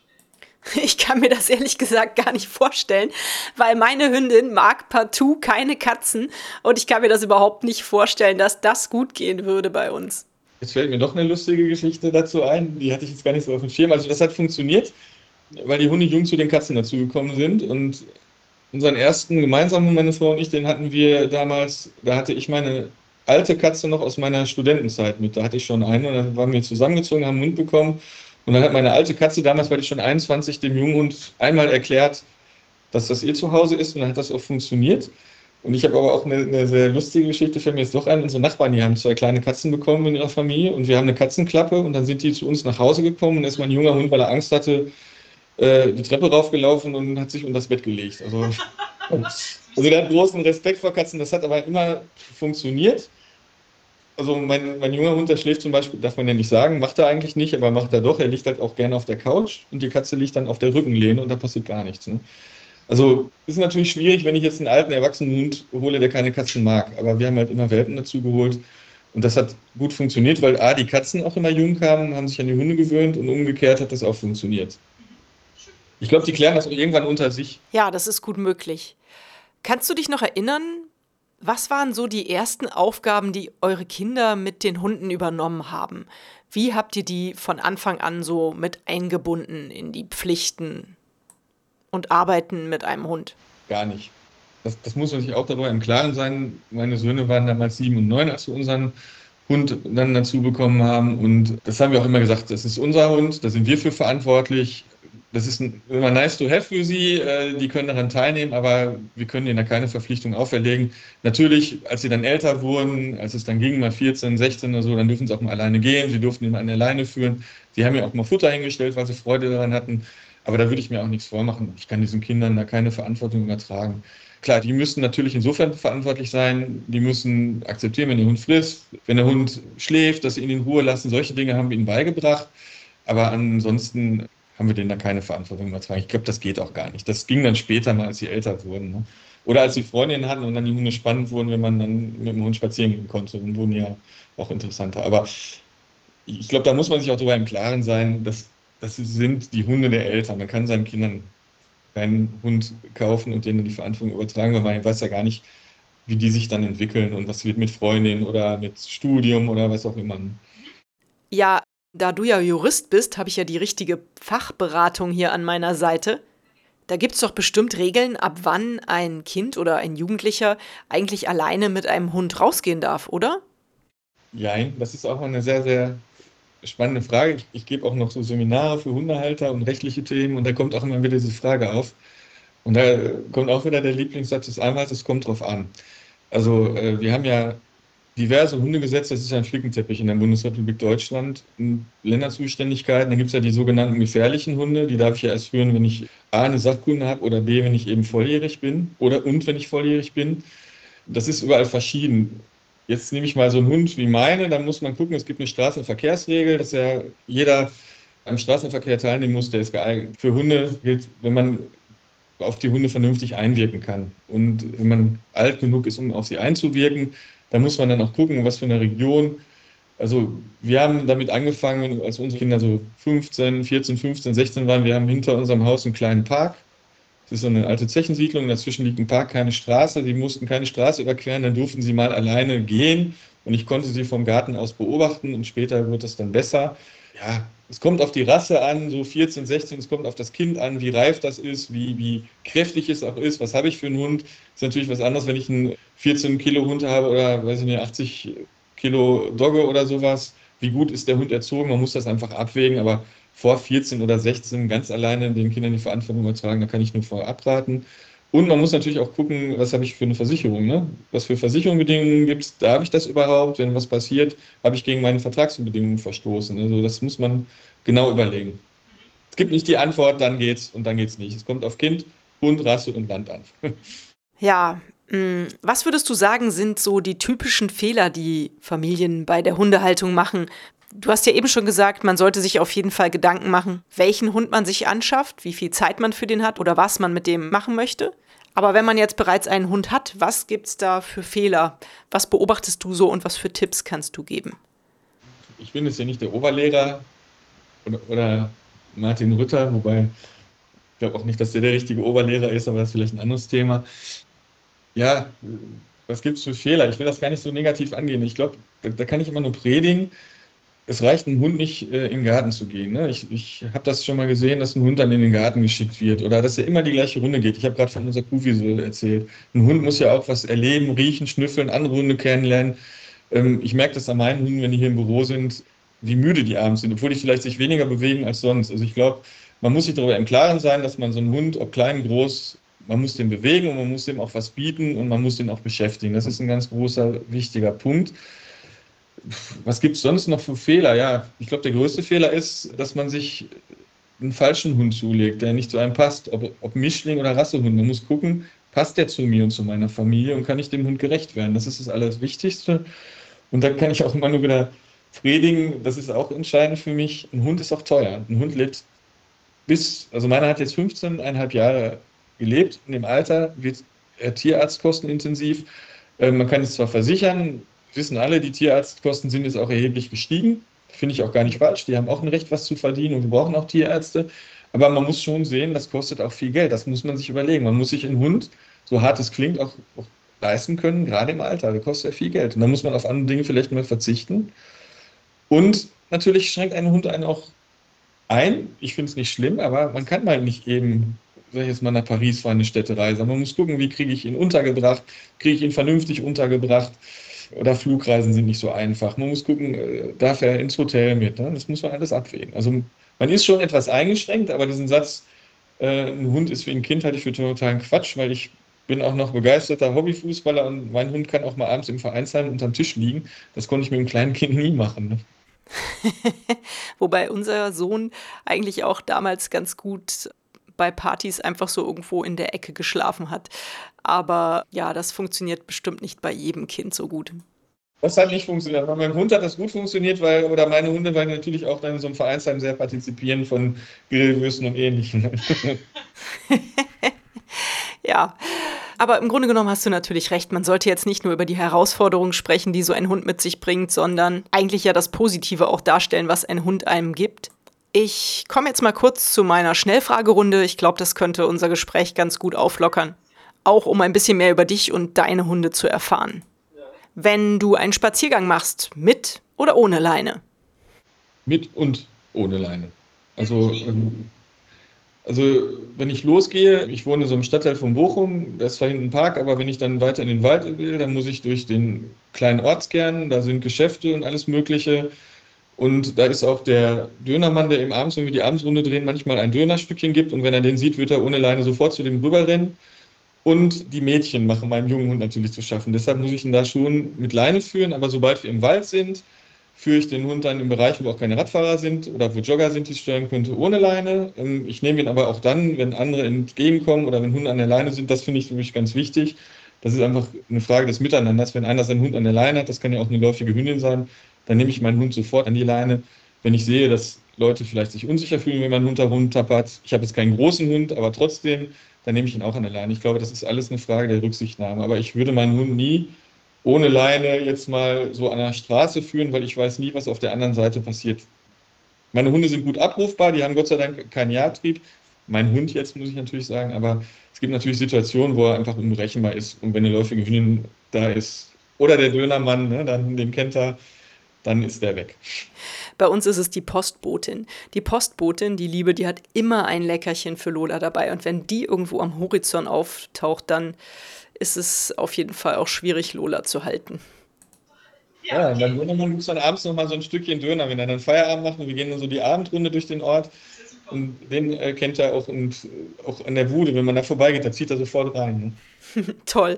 Ich kann mir das ehrlich gesagt gar nicht vorstellen, weil meine Hündin mag partout keine Katzen und ich kann mir das überhaupt nicht vorstellen, dass das gut gehen würde bei uns. Jetzt fällt mir doch eine lustige Geschichte dazu ein, die hatte ich jetzt gar nicht so auf dem Schirm. Also das hat funktioniert, weil die Hunde jung zu den Katzen dazugekommen sind und unseren ersten gemeinsamen, meine Frau und ich, den hatten wir damals, da hatte ich meine alte Katze noch aus meiner Studentenzeit mit, da hatte ich schon eine und dann waren wir zusammengezogen, haben einen Hund bekommen und dann hat meine alte Katze, damals war ich schon einundzwanzig, dem jungen Hund einmal erklärt, dass das ihr Zuhause ist und dann hat das auch funktioniert. Und ich habe aber auch eine, eine sehr lustige Geschichte, fällt mir jetzt doch ein. Unsere Nachbarn, die haben zwei kleine Katzen bekommen in ihrer Familie und wir haben eine Katzenklappe und dann sind die zu uns nach Hause gekommen und ist mein junger Hund, weil er Angst hatte, äh, die Treppe raufgelaufen und hat sich unter das Bett gelegt. Also, also der hat großen Respekt vor Katzen, das hat aber immer funktioniert. Also mein, mein junger Hund, der schläft zum Beispiel, darf man ja nicht sagen, macht er eigentlich nicht, aber macht er doch. Er liegt halt auch gerne auf der Couch und die Katze liegt dann auf der Rückenlehne und da passiert gar nichts. Ne? Also ist natürlich schwierig, wenn ich jetzt einen alten, erwachsenen Hund hole, der keine Katzen mag. Aber wir haben halt immer Welpen dazu geholt. Und das hat gut funktioniert, weil A, die Katzen auch immer jung kamen, haben sich an die Hunde gewöhnt und umgekehrt hat das auch funktioniert. Ich glaube, die klären das auch irgendwann unter sich. Ja, das ist gut möglich. Kannst du dich noch erinnern, was waren so die ersten Aufgaben, die eure Kinder mit den Hunden übernommen haben? Wie habt ihr die von Anfang an so mit eingebunden in die Pflichten und Arbeiten mit einem Hund? Gar nicht. Das, das muss man sich auch darüber im Klaren sein. Meine Söhne waren damals sieben und neun, als wir unseren Hund dann dazu bekommen haben. Und das haben wir auch immer gesagt, das ist unser Hund, da sind wir für verantwortlich. Das ist ein, immer nice to have für sie, äh, die können daran teilnehmen, aber wir können ihnen da keine Verpflichtung auferlegen. Natürlich, als sie dann älter wurden, als es dann ging, mal vierzehn, sechzehn oder so, dann dürfen sie auch mal alleine gehen, sie durften ihn an alleine führen. Sie haben ja auch mal Futter hingestellt, weil sie Freude daran hatten. Aber da würde ich mir auch nichts vormachen. Ich kann diesen Kindern da keine Verantwortung übertragen. Klar, die müssen natürlich insofern verantwortlich sein, die müssen akzeptieren, wenn der Hund frisst, wenn der Hund schläft, dass sie ihn in Ruhe lassen. Solche Dinge haben wir ihnen beigebracht. Aber ansonsten haben wir denen da keine Verantwortung übertragen. Ich glaube, das geht auch gar nicht. Das ging dann später mal, als sie älter wurden. Ne? Oder als sie Freundinnen hatten und dann die Hunde spannend wurden, wenn man dann mit dem Hund spazieren gehen konnte. Dann wurden ja auch interessanter. Aber ich glaube, da muss man sich auch darüber im Klaren sein, dass das sind die Hunde der Eltern. Man kann seinen Kindern keinen Hund kaufen und denen die Verantwortung übertragen, weil man weiß ja gar nicht, wie die sich dann entwickeln und was wird mit Freundinnen oder mit Studium oder was auch immer. Ja, da du ja Jurist bist, habe ich ja die richtige Fachberatung hier an meiner Seite. Da gibt es doch bestimmt Regeln, ab wann ein Kind oder ein Jugendlicher eigentlich alleine mit einem Hund rausgehen darf, oder? Nein, das ist auch eine sehr, sehr spannende Frage. Ich, ich gebe auch noch so Seminare für Hundehalter und rechtliche Themen und da kommt auch immer wieder diese Frage auf. Und da kommt auch wieder der Lieblingssatz des Anwalts, es kommt drauf an. Also äh, wir haben ja diverse Hundegesetze, das ist ja ein Flickenteppich in der Bundesrepublik Deutschland, in Länderzuständigkeiten. Da gibt es ja die sogenannten gefährlichen Hunde, die darf ich ja erst führen, wenn ich A, eine Sachkunde habe oder B, wenn ich eben volljährig bin oder und wenn ich volljährig bin. Das ist überall verschieden. Jetzt nehme ich mal so einen Hund wie meine, dann muss man gucken, es gibt eine Straßenverkehrsregel, dass ja jeder am Straßenverkehr teilnehmen muss, der ist geeignet. Für Hunde gilt, wenn man auf die Hunde vernünftig einwirken kann. Und wenn man alt genug ist, um auf sie einzuwirken, dann muss man dann auch gucken, was für eine Region. Also wir haben damit angefangen, als unsere Kinder so fünfzehn, vierzehn, fünfzehn, sechzehn waren. Wir haben hinter unserem Haus einen kleinen Park. Das ist so eine alte Zechensiedlung, dazwischen liegt ein Park, keine Straße. Die mussten keine Straße überqueren, dann durften sie mal alleine gehen. Und ich konnte sie vom Garten aus beobachten und später wird es dann besser. Ja, es kommt auf die Rasse an, so vierzehn, sechzehn, es kommt auf das Kind an, wie reif das ist, wie, wie kräftig es auch ist, was habe ich für einen Hund. Ist natürlich was anderes, wenn ich einen vierzehn Kilo Hund habe oder, weiß ich nicht, achtzig Kilo Dogge oder sowas. Wie gut ist der Hund erzogen? Man muss das einfach abwägen, aber vor vierzehn oder sechzehn ganz alleine den Kindern die Verantwortung übertragen, da kann ich nur vorher abraten. Und man muss natürlich auch gucken, was habe ich für eine Versicherung, ne? Was für Versicherungsbedingungen gibt es? Darf ich das überhaupt? Wenn was passiert, habe ich gegen meine Vertragsbedingungen verstoßen. Also das muss man genau überlegen. Es gibt nicht die Antwort, dann geht's und dann geht's nicht. Es kommt auf Kind, Hund, Rasse und Land an. Ja, mh, was würdest du sagen, sind so die typischen Fehler, die Familien bei der Hundehaltung machen? Du hast ja eben schon gesagt, man sollte sich auf jeden Fall Gedanken machen, welchen Hund man sich anschafft, wie viel Zeit man für den hat oder was man mit dem machen möchte. Aber wenn man jetzt bereits einen Hund hat, was gibt's da für Fehler? Was beobachtest du so und was für Tipps kannst du geben? Ich bin jetzt ja nicht der Oberlehrer oder, oder Martin Rütter, wobei ich glaube auch nicht, dass der der richtige Oberlehrer ist, aber das ist vielleicht ein anderes Thema. Ja, was gibt es für Fehler? Ich will das gar nicht so negativ angehen. Ich glaube, da, da kann ich immer nur predigen. Es reicht, einem Hund nicht äh, in den Garten zu gehen. Ne? Ich, ich habe das schon mal gesehen, dass ein Hund dann in den Garten geschickt wird oder dass er immer die gleiche Runde geht. Ich habe gerade von unserer Kuhwiese erzählt. Ein Hund muss ja auch was erleben, riechen, schnüffeln, andere Hunde kennenlernen. Ähm, ich merke das an meinen Hunden, wenn die hier im Büro sind, wie müde die abends sind, obwohl die vielleicht sich weniger bewegen als sonst. Also ich glaube, man muss sich darüber im Klaren sein, dass man so einen Hund, ob klein, groß, man muss den bewegen und man muss dem auch was bieten und man muss den auch beschäftigen. Das ist ein ganz großer, wichtiger Punkt. Was gibt es sonst noch für Fehler? Ja, ich glaube, der größte Fehler ist, dass man sich einen falschen Hund zulegt, der nicht zu einem passt, ob, ob Mischling oder Rassehund. Man muss gucken, passt der zu mir und zu meiner Familie und kann ich dem Hund gerecht werden? Das ist das Allerwichtigste. Und dann kann ich auch immer nur wieder predigen, das ist auch entscheidend für mich. Ein Hund ist auch teuer. Ein Hund lebt bis, also meiner hat jetzt fünfzehn Komma fünf Jahre gelebt. In dem Alter wird er tierarztkostenintensiv. Äh, man kann es zwar versichern, wissen alle, die Tierarztkosten sind jetzt auch erheblich gestiegen. Finde ich auch gar nicht falsch. Die haben auch ein Recht, was zu verdienen und wir brauchen auch Tierärzte. Aber man muss schon sehen, das kostet auch viel Geld. Das muss man sich überlegen. Man muss sich einen Hund, so hart es klingt, auch, auch leisten können, gerade im Alter. Das kostet ja viel Geld. Und da muss man auf andere Dinge vielleicht mal verzichten. Und natürlich schränkt ein Hund einen auch ein. Ich finde es nicht schlimm, aber man kann mal nicht eben, sag ich jetzt mal, nach Paris fahren, eine Städtereise. Man muss gucken, wie kriege ich ihn untergebracht, kriege ich ihn vernünftig untergebracht. Oder Flugreisen sind nicht so einfach. Man muss gucken, äh, darf er ins Hotel mit? Ne? Das muss man alles abwägen. Also man ist schon etwas eingeschränkt, aber diesen Satz, äh, ein Hund ist wie ein Kind, halte ich für totalen Quatsch, weil ich bin auch noch begeisterter Hobbyfußballer und mein Hund kann auch mal abends im Vereinsheim unterm Tisch liegen. Das konnte ich mit einem kleinen Kind nie machen. Ne? Wobei unser Sohn eigentlich auch damals ganz gut bei Partys einfach so irgendwo in der Ecke geschlafen hat. Aber ja, das funktioniert bestimmt nicht bei jedem Kind so gut. Das hat nicht funktioniert. Bei meinem Hund hat das gut funktioniert, weil, oder meine Hunde, weil natürlich auch dann in so einem Vereinsheim sehr partizipieren von Grillwürsten und Ähnlichem. Ja, aber im Grunde genommen hast du natürlich recht. Man sollte jetzt nicht nur über die Herausforderungen sprechen, die so ein Hund mit sich bringt, sondern eigentlich ja das Positive auch darstellen, was ein Hund einem gibt. Ich komme jetzt mal kurz zu meiner Schnellfragerunde. Ich glaube, das könnte unser Gespräch ganz gut auflockern. Auch um ein bisschen mehr über dich und deine Hunde zu erfahren. Ja. Wenn du einen Spaziergang machst, mit oder ohne Leine? Mit und ohne Leine. Also, ähm, also wenn ich losgehe, ich wohne in so einem Stadtteil von Bochum, da ist zwar hinten ein Park, aber wenn ich dann weiter in den Wald will, dann muss ich durch den kleinen Ortskern, da sind Geschäfte und alles Mögliche. Und da ist auch der Dönermann, der eben abends, wenn wir die Abendsrunde drehen, manchmal ein Dönerstückchen gibt. Und wenn er den sieht, wird er ohne Leine sofort zu dem rüberrennen. Und die Mädchen machen meinem jungen Hund natürlich zu schaffen. Deshalb muss ich ihn da schon mit Leine führen. Aber sobald wir im Wald sind, führe ich den Hund dann in Bereichen, wo auch keine Radfahrer sind oder wo Jogger sind, die ich steuern könnte, ohne Leine. Ähm, Ich nehme ihn aber auch dann, wenn andere entgegenkommen oder wenn Hunde an der Leine sind. Das finde ich für mich ganz wichtig. Das ist einfach eine Frage des Miteinanders. Wenn einer seinen Hund an der Leine hat, das kann ja auch eine läufige Hündin sein, dann nehme ich meinen Hund sofort an die Leine. Wenn ich sehe, dass Leute vielleicht sich unsicher fühlen, wenn mein Hund da rumtappert, ich habe jetzt keinen großen Hund, aber trotzdem, dann nehme ich ihn auch an der Leine. Ich glaube, das ist alles eine Frage der Rücksichtnahme. Aber ich würde meinen Hund nie ohne Leine jetzt mal so an der Straße führen, weil ich weiß nie, was auf der anderen Seite passiert. Meine Hunde sind gut abrufbar, die haben Gott sei Dank keinen Jagdtrieb. Mein Hund jetzt, muss ich natürlich sagen, aber es gibt natürlich Situationen, wo er einfach unberechenbar ist. Und wenn eine läufige Hündin da ist oder der Dönermann, ne, dann, den kennt er, dann ist der weg. Bei uns ist es die Postbotin. Die Postbotin, die Liebe, die hat immer ein Leckerchen für Lola dabei. Und wenn die irgendwo am Horizont auftaucht, dann ist es auf jeden Fall auch schwierig, Lola zu halten. Ja, und dann Dönermann gibt es dann abends noch mal so ein Stückchen Döner, wenn er dann Feierabend macht und wir gehen dann so die Abendrunde durch den Ort. Und den äh, kennt er auch, und, äh, auch an der Bude, wenn man da vorbeigeht, da zieht er sofort rein. Ne? Toll.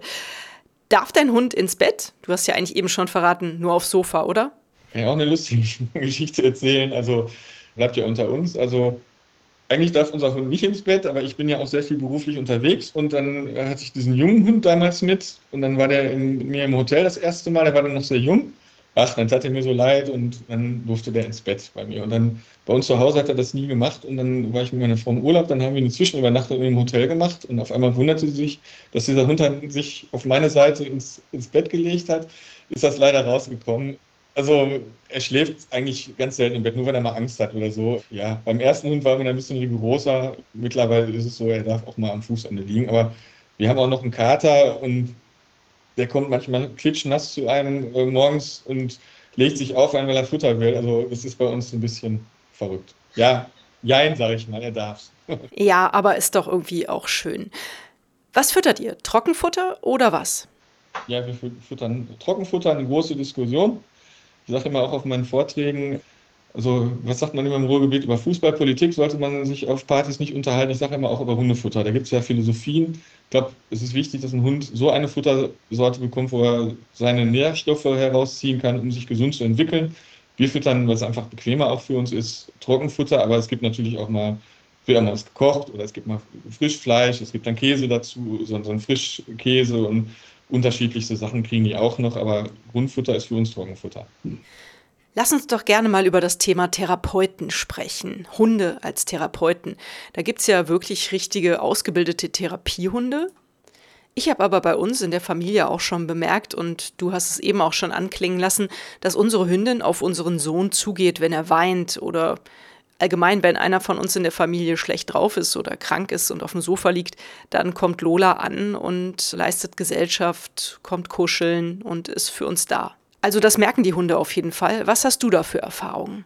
Darf dein Hund ins Bett? Du hast ja eigentlich eben schon verraten, nur aufs Sofa, oder? Kann ja auch eine lustige Geschichte erzählen. Also bleibt ja unter uns. Also eigentlich darf unser Hund nicht ins Bett, aber ich bin ja auch sehr viel beruflich unterwegs und dann äh, hatte ich diesen jungen Hund damals mit und dann war der in, mit mir im Hotel das erste Mal, der war dann noch sehr jung. Ach, dann tat er mir so leid und dann durfte der ins Bett bei mir. Und dann bei uns zu Hause hat er das nie gemacht und dann war ich mit meiner Frau im Urlaub, dann haben wir eine Zwischenübernachtung im Hotel gemacht und auf einmal wunderte sie sich, dass dieser Hund dann sich auf meine Seite ins, ins Bett gelegt hat, ist das leider rausgekommen. Also er schläft eigentlich ganz selten im Bett, nur wenn er mal Angst hat oder so. Ja, beim ersten Hund war er ein bisschen rigoroser. Mittlerweile ist es so, er darf auch mal am Fußende liegen. Aber wir haben auch noch einen Kater und der kommt manchmal klitschnass zu einem äh, morgens und legt sich auf, weil er Futter will. Also das ist bei uns ein bisschen verrückt. Ja, jein, sage ich mal, er darf's. Ja, aber ist doch irgendwie auch schön. Was füttert ihr? Trockenfutter oder was? Ja, wir füttern Trockenfutter, eine große Diskussion. Ich sage immer auch auf meinen Vorträgen, also was sagt man immer im Ruhrgebiet über Fußballpolitik, sollte man sich auf Partys nicht unterhalten. Ich sage immer auch über Hundefutter. Da gibt es ja Philosophien. Ich glaube, es ist wichtig, dass ein Hund so eine Futtersorte bekommt, wo er seine Nährstoffe herausziehen kann, um sich gesund zu entwickeln. Wir füttern, was einfach bequemer auch für uns ist, Trockenfutter, aber es gibt natürlich auch mal, wird auch mal was gekocht oder es gibt mal Frischfleisch, es gibt dann Käse dazu, so, so ein Frischkäse und unterschiedlichste Sachen kriegen die auch noch, aber Grundfutter ist für uns Trockenfutter. Lass uns doch gerne mal über das Thema Therapeuten sprechen. Hunde als Therapeuten. Da gibt es ja wirklich richtige ausgebildete Therapiehunde. Ich habe aber bei uns in der Familie auch schon bemerkt, und du hast es eben auch schon anklingen lassen, dass unsere Hündin auf unseren Sohn zugeht, wenn er weint oder allgemein, wenn einer von uns in der Familie schlecht drauf ist oder krank ist und auf dem Sofa liegt, dann kommt Lola an und leistet Gesellschaft, kommt kuscheln und ist für uns da. Also das merken die Hunde auf jeden Fall. Was hast du da für Erfahrungen?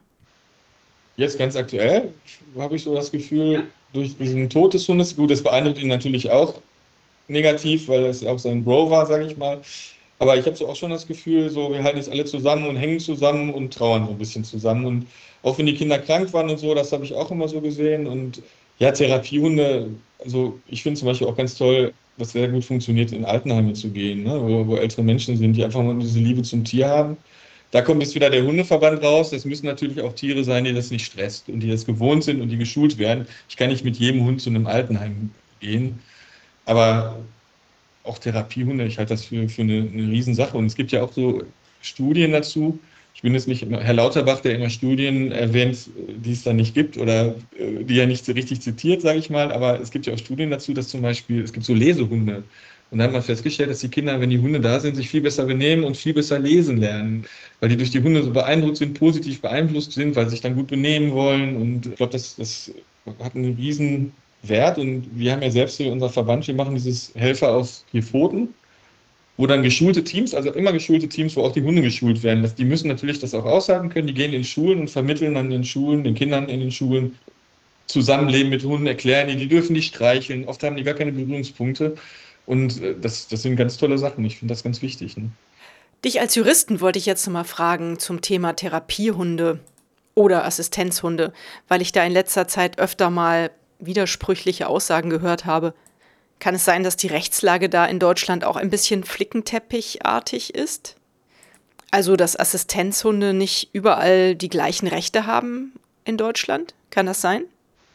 Jetzt ganz aktuell habe ich so das Gefühl, durch diesen Tod des Hundes, gut, das beeindruckt ihn natürlich auch negativ, weil es auch sein Bro war, sage ich mal. Aber ich habe so auch schon das Gefühl, so wir halten jetzt alle zusammen und hängen zusammen und trauern so ein bisschen zusammen. Und auch wenn die Kinder krank waren und so, das habe ich auch immer so gesehen. Und ja, Therapiehunde, also ich finde zum Beispiel auch ganz toll, was sehr gut funktioniert, in Altenheime zu gehen, ne? wo, wo ältere Menschen sind, die einfach mal diese Liebe zum Tier haben. Da kommt jetzt wieder der Hundeverband raus. Das müssen natürlich auch Tiere sein, die das nicht stresst und die das gewohnt sind und die geschult werden. Ich kann nicht mit jedem Hund zu einem Altenheim gehen, aber auch Therapiehunde, ich halte das für, für eine, eine Riesensache. Und es gibt ja auch so Studien dazu. Ich bin jetzt nicht Herr Lauterbach, der immer Studien erwähnt, die es da nicht gibt oder äh, die er nicht so richtig zitiert, sage ich mal. Aber es gibt ja auch Studien dazu, dass zum Beispiel, es gibt so Lesehunde. Und da hat man festgestellt, dass die Kinder, wenn die Hunde da sind, sich viel besser benehmen und viel besser lesen lernen, weil die durch die Hunde so beeindruckt sind, positiv beeinflusst sind, weil sie sich dann gut benehmen wollen. Und ich glaube, das, das hat einen riesen Wert. Und wir haben ja selbst hier unser Verband, wir machen dieses Helfer auf vier Pfoten, wo dann geschulte Teams, also immer geschulte Teams, wo auch die Hunde geschult werden, dass die müssen natürlich das auch aushalten können. Die gehen in Schulen und vermitteln an den Schulen, den Kindern in den Schulen, Zusammenleben mit Hunden, erklären die, die dürfen die streicheln, oft haben die gar keine Berührungspunkte. Und äh, das, das sind ganz tolle Sachen. Ich finde das ganz wichtig. Ne? Dich als Juristen wollte ich jetzt noch mal fragen zum Thema Therapiehunde oder Assistenzhunde, weil ich da in letzter Zeit öfter mal widersprüchliche Aussagen gehört habe. Kann es sein, dass die Rechtslage da in Deutschland auch ein bisschen flickenteppichartig ist? Also, dass Assistenzhunde nicht überall die gleichen Rechte haben in Deutschland? Kann das sein?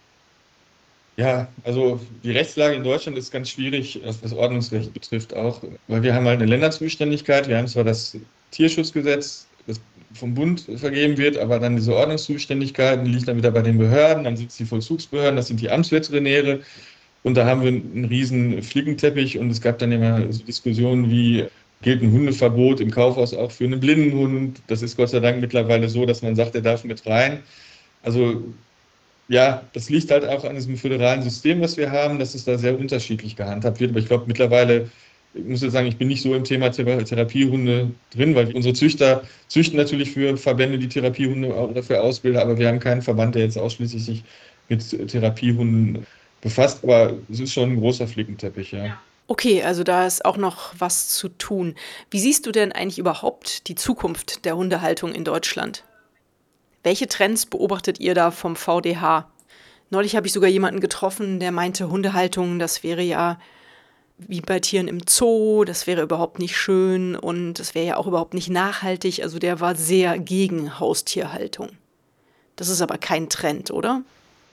Ja, also die Rechtslage in Deutschland ist ganz schwierig, was das Ordnungsrecht betrifft auch, weil wir haben halt eine Länderzuständigkeit. Wir haben zwar das Tierschutzgesetz, das vom Bund vergeben wird, aber dann diese Ordnungszuständigkeiten liegt dann wieder bei den Behörden, dann sind es die Vollzugsbehörden, das sind die Amtsveterinäre und da haben wir einen riesen Flickenteppich und es gab dann immer so Diskussionen wie, gilt ein Hundeverbot im Kaufhaus auch für einen blinden Hund? Das ist Gott sei Dank mittlerweile so, dass man sagt, der darf mit rein. Also ja, das liegt halt auch an diesem föderalen System, was wir haben, dass es da sehr unterschiedlich gehandhabt wird. Aber ich glaube mittlerweile, ich muss jetzt sagen, ich bin nicht so im Thema Thera- Therapiehunde drin, weil unsere Züchter züchten natürlich für Verbände die Therapiehunde oder für Ausbilder, aber wir haben keinen Verband, der jetzt ausschließlich sich mit Therapiehunden befasst. Aber es ist schon ein großer Flickenteppich, ja. Okay, also da ist auch noch was zu tun. Wie siehst du denn eigentlich überhaupt die Zukunft der Hundehaltung in Deutschland? Welche Trends beobachtet ihr da vom V D H? Neulich habe ich sogar jemanden getroffen, der meinte, Hundehaltung, das wäre ja wie bei Tieren im Zoo, das wäre überhaupt nicht schön und das wäre ja auch überhaupt nicht nachhaltig. Also der war sehr gegen Haustierhaltung. Das ist aber kein Trend, oder?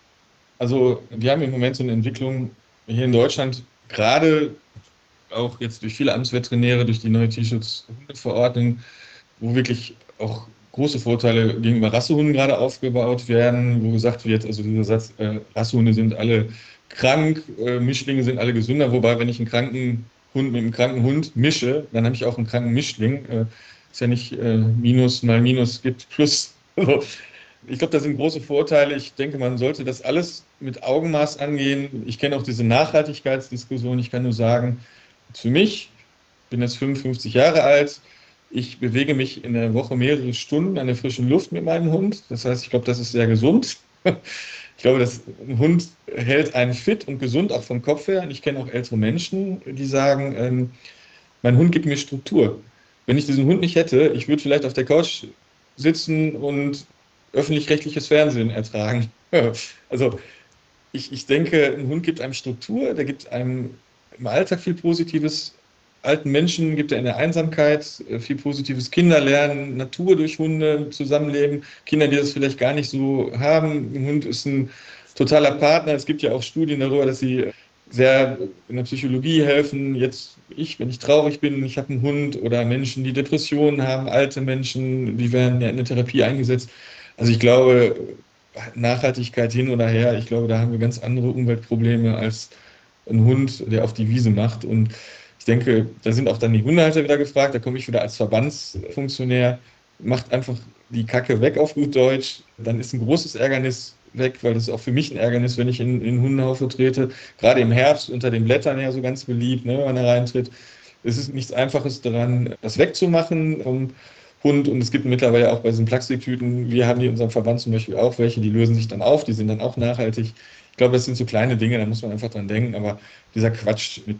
Also wir haben im Moment so eine Entwicklung hier in Deutschland, gerade auch jetzt durch viele Amtsveterinäre, durch die neue Tierschutzhundeverordnung, wo wirklich auch große Vorteile gegenüber Rassehunden gerade aufgebaut werden, wo gesagt wird, also dieser Satz, äh, Rassehunde sind alle krank, äh, Mischlinge sind alle gesünder, wobei wenn ich einen kranken Hund mit einem kranken Hund mische, dann habe ich auch einen kranken Mischling. Äh, ist ja nicht äh, Minus mal Minus gibt Plus. Also, ich glaube, da sind große Vorteile. Ich denke, man sollte das alles mit Augenmaß angehen. Ich kenne auch diese Nachhaltigkeitsdiskussion. Ich kann nur sagen, für mich, ich bin jetzt fünfundfünfzig Jahre alt, ich bewege mich in der Woche mehrere Stunden an der frischen Luft mit meinem Hund. Das heißt, ich glaube, das ist sehr gesund. Ich glaube, dass ein Hund hält einen fit und gesund, auch vom Kopf her. Und ich kenne auch ältere Menschen, die sagen, ähm, mein Hund gibt mir Struktur. Wenn ich diesen Hund nicht hätte, ich würde vielleicht auf der Couch sitzen und öffentlich-rechtliches Fernsehen ertragen. Also ich, ich denke, ein Hund gibt einem Struktur, der gibt einem im Alltag viel Positives. Alten Menschen gibt er in der Einsamkeit äh, viel Positives. Kinder lernen Natur durch Hunde, Zusammenleben. Kinder, die das vielleicht gar nicht so haben. Ein Hund ist ein totaler Partner. Es gibt ja auch Studien darüber, dass sie sehr in der Psychologie helfen. Jetzt ich, wenn ich traurig bin, ich habe einen Hund oder Menschen, die Depressionen haben, alte Menschen, die werden ja in der Therapie eingesetzt. Also ich glaube, Nachhaltigkeit hin oder her, ich glaube, da haben wir ganz andere Umweltprobleme als ein Hund, der auf die Wiese macht. Und ich denke, da sind auch dann die Hundehalter wieder gefragt, da komme ich wieder als Verbandsfunktionär, macht einfach die Kacke weg auf gut Deutsch, dann ist ein großes Ärgernis weg, weil das ist auch für mich ein Ärgernis, wenn ich in, in den Hundehaufe trete, gerade im Herbst unter den Blättern ja so ganz beliebt, ne, wenn man da reintritt. Es ist nichts Einfaches daran, das wegzumachen vom Hund und es gibt mittlerweile auch bei diesen Plastiktüten, wir haben die in unserem Verband zum Beispiel auch welche, die lösen sich dann auf, die sind dann auch nachhaltig. Ich glaube, das sind so kleine Dinge, da muss man einfach dran denken, aber dieser Quatsch mit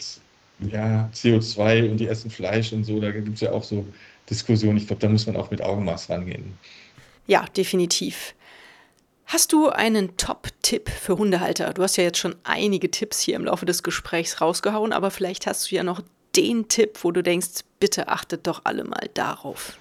ja, C O zwei und die essen Fleisch und so, da gibt es ja auch so Diskussionen. Ich glaube, da muss man auch mit Augenmaß rangehen. Ja, definitiv. Hast du einen Top-Tipp für Hundehalter? Du hast ja jetzt schon einige Tipps hier im Laufe des Gesprächs rausgehauen, aber vielleicht hast du ja noch den Tipp, wo du denkst, bitte achtet doch alle mal darauf.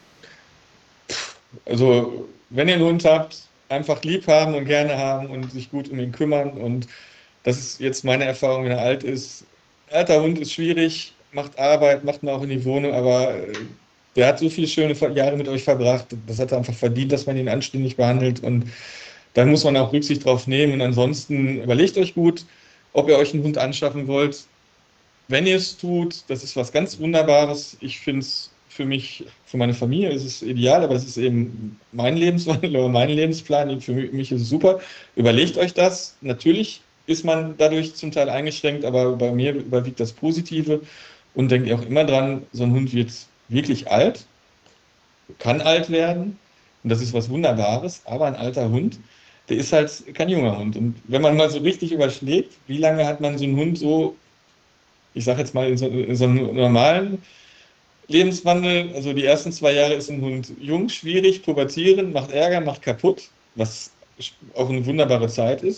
Also, wenn ihr einen Hund habt, einfach lieb haben und gerne haben und sich gut um ihn kümmern. Und das ist jetzt meine Erfahrung, wenn er alt ist. Ein alter Hund ist schwierig, macht Arbeit, macht man auch in die Wohnung, aber äh, der hat so viele schöne Jahre mit euch verbracht. Das hat er einfach verdient, dass man ihn anständig behandelt. Und dann muss man auch Rücksicht drauf nehmen. Und ansonsten überlegt euch gut, ob ihr euch einen Hund anschaffen wollt. Wenn ihr es tut, das ist was ganz Wunderbares. Ich finde es für mich, für meine Familie ist es ideal, aber das ist eben mein Lebenswandel oder mein Lebensplan. Für mich ist es super. Überlegt euch das. Natürlich ist man dadurch zum Teil eingeschränkt, aber bei mir überwiegt das Positive. Und denkt auch immer dran, so ein Hund wird wirklich alt, kann alt werden. Und das ist was Wunderbares. Aber ein alter Hund, der ist halt kein junger Hund. Und wenn man mal so richtig überschlägt, wie lange hat man so einen Hund so, ich sage jetzt mal, in so, in so einem normalen Lebenswandel, also die ersten zwei Jahre ist ein Hund jung, schwierig, pubertierend, macht Ärger, macht kaputt, was auch eine wunderbare Zeit ist.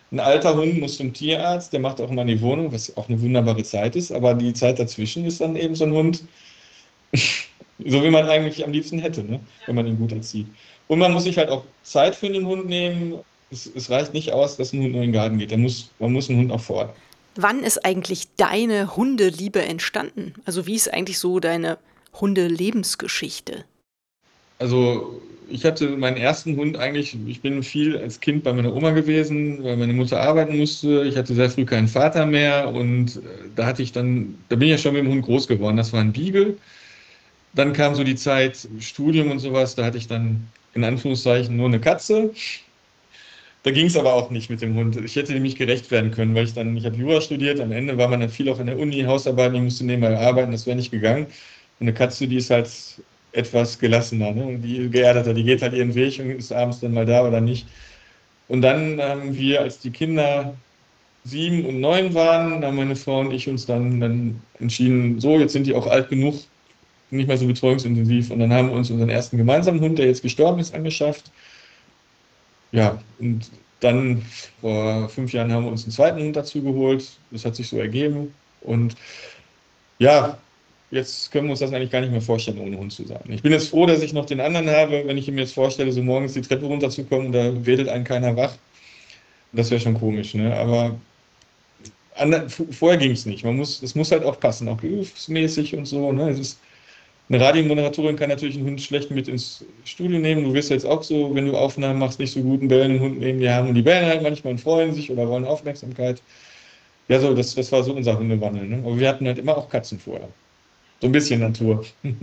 Ein alter Hund muss zum Tierarzt, der macht auch mal in die Wohnung, was auch eine wunderbare Zeit ist, aber die Zeit dazwischen ist dann eben so ein Hund, so wie man eigentlich am liebsten hätte, ne? Wenn man ihn gut erzieht. Und man muss sich halt auch Zeit für den Hund nehmen. Es, es reicht nicht aus, dass ein Hund nur in den Garten geht. Der muss, man muss einen Hund auch fordern. Wann ist eigentlich deine Hundeliebe entstanden? Also wie ist eigentlich so deine Hundelebensgeschichte? Also ich hatte meinen ersten Hund eigentlich, ich bin viel als Kind bei meiner Oma gewesen, weil meine Mutter arbeiten musste. Ich hatte sehr früh keinen Vater mehr und äh, da hatte ich dann, da bin ich ja schon mit dem Hund groß geworden. Das war ein Beagle. Dann kam so die Zeit Studium und sowas, da hatte ich dann in Anführungszeichen nur eine Katze. Da ging es aber auch nicht mit dem Hund. Ich hätte nämlich gerecht werden können, weil ich dann, ich habe Jura studiert, am Ende war man dann viel auch in der Uni, Hausarbeiten, ich musste nebenbei arbeiten, das wäre nicht gegangen. Und eine Katze, die ist halt etwas gelassener, ne? Und die geerdeter, die geht halt ihren Weg und ist abends dann mal da oder nicht. Und dann haben wir, als die Kinder sieben und neun waren, haben meine Frau und ich uns dann, dann entschieden, so, jetzt sind die auch alt genug, nicht mehr so betreuungsintensiv. Und dann haben wir uns unseren ersten gemeinsamen Hund, der jetzt gestorben ist, angeschafft. Ja, und dann vor fünf Jahren haben wir uns einen zweiten Hund dazu geholt. Das hat sich so ergeben. Und ja, jetzt können wir uns das eigentlich gar nicht mehr vorstellen, ohne Hund zu sein. Ich bin jetzt froh, dass ich noch den anderen habe. Wenn ich mir jetzt vorstelle, so morgens die Treppe runterzukommen, da wedelt einen keiner wach. Das wäre schon komisch, ne? Aber ander, vorher ging es nicht. Man muss, es muss halt auch passen, auch berufsmäßig und so. Ne? Es ist, eine Radiomoderatorin kann natürlich einen Hund schlecht mit ins Studio nehmen. Du wirst jetzt auch so, wenn du Aufnahmen machst, nicht so gut einen bellenden Hund neben dir haben. Und die bellen halt manchmal und freuen sich oder wollen Aufmerksamkeit. Ja, so, das, das war so unser Hundewandel. Ne? Aber wir hatten halt immer auch Katzen vorher. So ein bisschen Natur.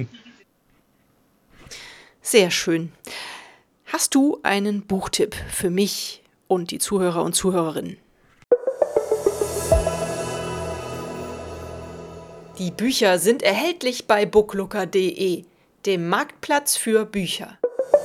Sehr schön. Hast du einen Buchtipp für mich und die Zuhörer und Zuhörerinnen? Die Bücher sind erhältlich bei booklooker punkt de, dem Marktplatz für Bücher.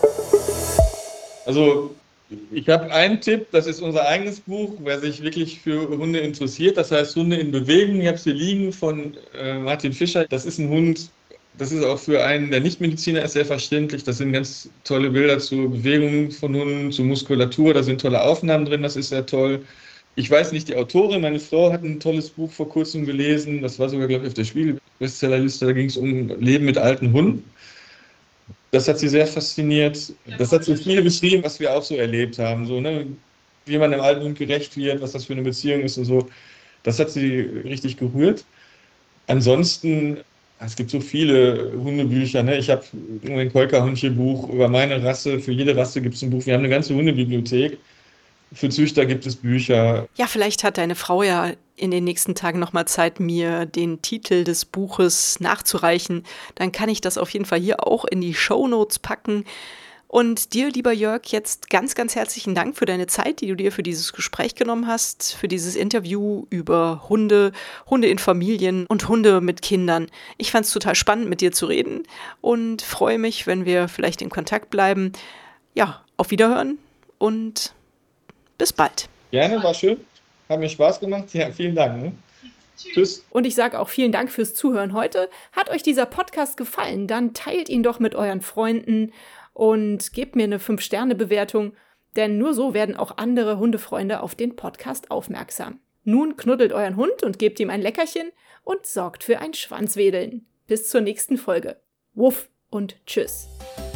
Also ich habe einen Tipp, das ist unser eigenes Buch, wer sich wirklich für Hunde interessiert. Das heißt Hunde in Bewegung. Ich habe es hier liegen von äh, Martin Fischer. Das ist ein Hund, das ist auch für einen, der Nichtmediziner ist, sehr verständlich. Das sind ganz tolle Bilder zur Bewegung von Hunden, zur Muskulatur. Da sind tolle Aufnahmen drin, das ist sehr toll. Ich weiß nicht, die Autorin, meine Frau hat ein tolles Buch vor kurzem gelesen. Das war sogar, glaube ich, auf der Spiegel-Bestsellerliste. Da ging es um Leben mit alten Hunden. Das hat sie sehr fasziniert. Das hat so viel beschrieben, was wir auch so erlebt haben. So, ne? Wie man dem alten Hund gerecht wird, was das für eine Beziehung ist und so. Das hat sie richtig gerührt. Ansonsten, es gibt so viele Hundebücher. Ne? Ich habe ein Kolka-Hundchen-Buch über meine Rasse. Für jede Rasse gibt es ein Buch. Wir haben eine ganze Hundebibliothek. Für Züchter gibt es Bücher. Ja, vielleicht hat deine Frau ja in den nächsten Tagen nochmal Zeit, mir den Titel des Buches nachzureichen. Dann kann ich das auf jeden Fall hier auch in die Shownotes packen. Und dir, lieber Jörg, jetzt ganz, ganz herzlichen Dank für deine Zeit, die du dir für dieses Gespräch genommen hast, für dieses Interview über Hunde, Hunde in Familien und Hunde mit Kindern. Ich fand es total spannend, mit dir zu reden und freue mich, wenn wir vielleicht in Kontakt bleiben. Ja, auf Wiederhören und bis bald. Gerne, war schön. Hat mir Spaß gemacht. Ja, vielen Dank. Ne? Tschüss. Und ich sage auch vielen Dank fürs Zuhören heute. Hat euch dieser Podcast gefallen? Dann teilt ihn doch mit euren Freunden und gebt mir eine fünf Sterne Bewertung, denn nur so werden auch andere Hundefreunde auf den Podcast aufmerksam. Nun knuddelt euren Hund und gebt ihm ein Leckerchen und sorgt für ein Schwanzwedeln. Bis zur nächsten Folge. Wuff und tschüss.